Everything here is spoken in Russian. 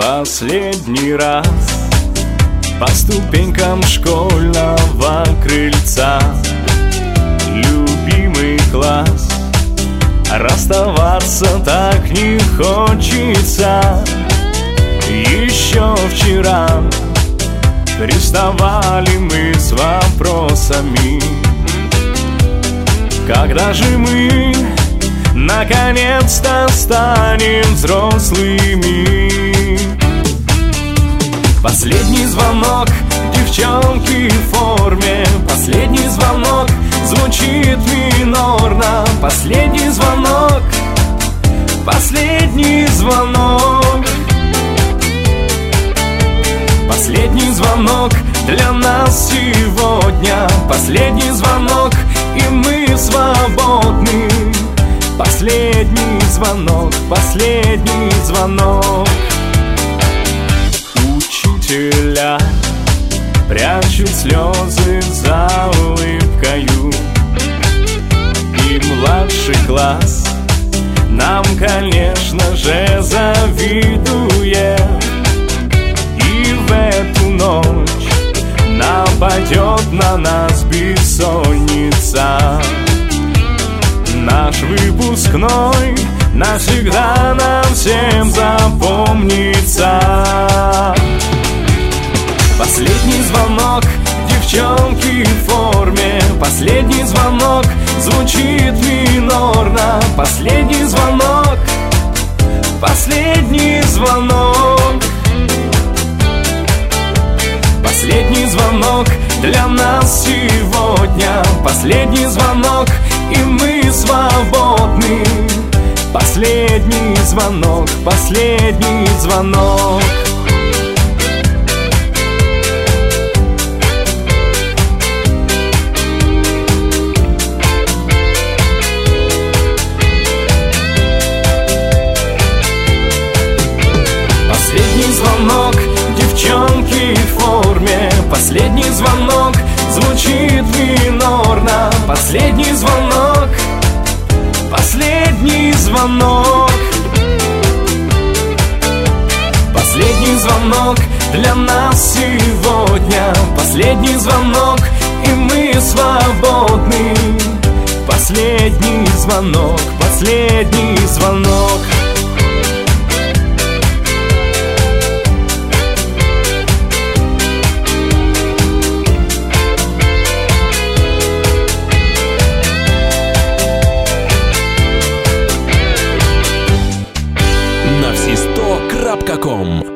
последний раз по ступенькам школьного крыльца. Любимый класс, расставаться так не хочется. Еще вчера приставали мы с вопросами: когда же мы наконец-то станем взрослыми? Последний звонок девчонки в форме, последний звонок звучит минорно. Последний звонок, последний звонок, последний звонок для нас сегодня. Последний звонок, и мы свободны. Последний звонок, последний звонок. Учителя прячут слезы за улыбкою, и младший класс нам, конечно же, завидует. И в эту ночь нападет на нас бессонница. Наш выпускной навсегда нам всем запомнится. Последний звонок девчонки в форме, последний звонок звучит минорно. Последний звонок, последний звонок, последний звонок для нас сегодня. Последний звонок, и мы свободны. Последний звонок, последний звонок. Последний звонок девчонки в форме, последний звонок звучит минорно. Последний звонок, последний звонок, последний звонок для нас сегодня. Последний звонок, и мы свободны. Последний звонок, последний звонок. Навсисто.com